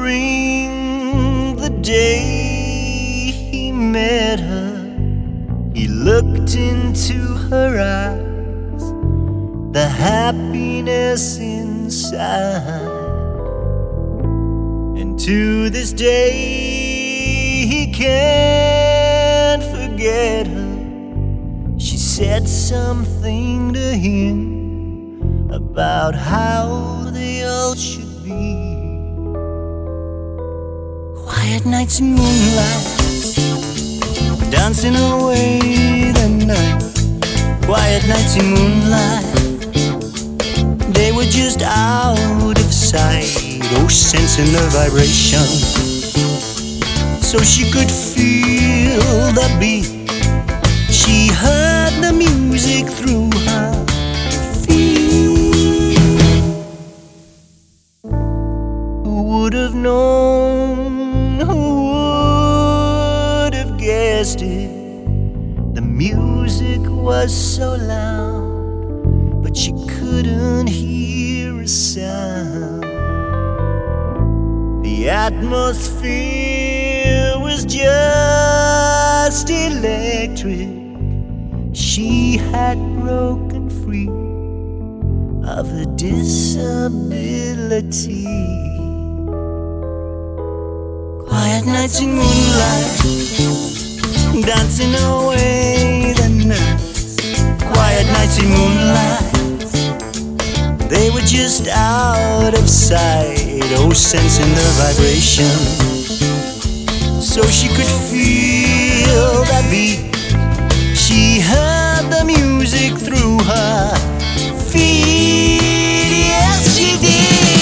remembering the day he met her. He looked into her eyes, the happiness inside. And to this day he can't forget her. She said something to him about how they all should be. Quiet nights and moonlight, dancing away the night. Quiet nights and moonlight, they were just out of sight. Oh, sensing the vibration, so she could feel the beat. She heard the music through her feet. Who would have known? Who would have guessed it? The music was so loud, but she couldn't hear a sound. The atmosphere was just electric. She had broken free of a disability. Quiet nights in moonlight, dancing away the nights. Quiet nights in moonlight, they were just out of sight. Oh, sensing the vibration, so she could feel that beat. She heard the music through her feet. Yes, she did.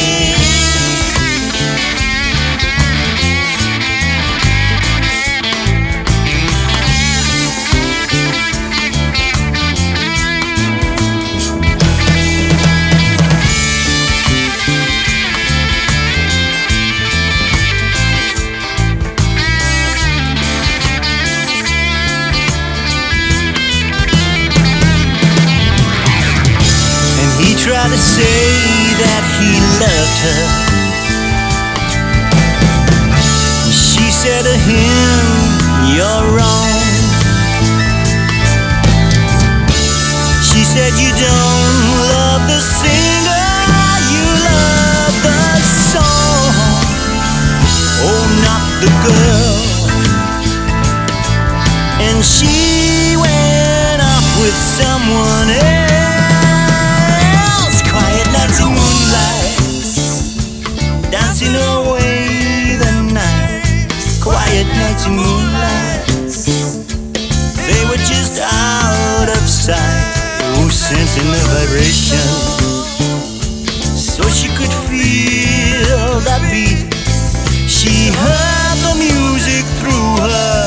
Tried to say that he loved her. She said to him, "You're wrong." She said, "You don't love the singer, you love the song. Oh, not the girl." And she went off with someone else. Dancing away the nights, quiet nights and moonlights, they were just out of sight. Oh, sensing the vibration, so she could feel that beat. She heard the music through her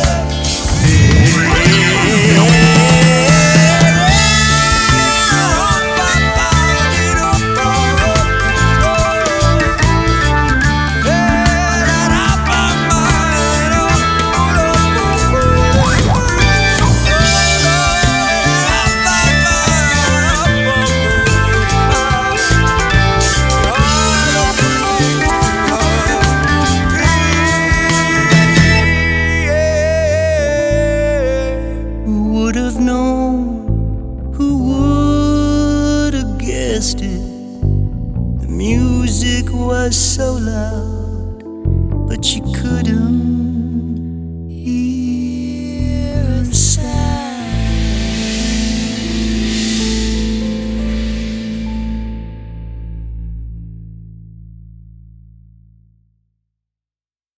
it. The music was so loud, but she couldn't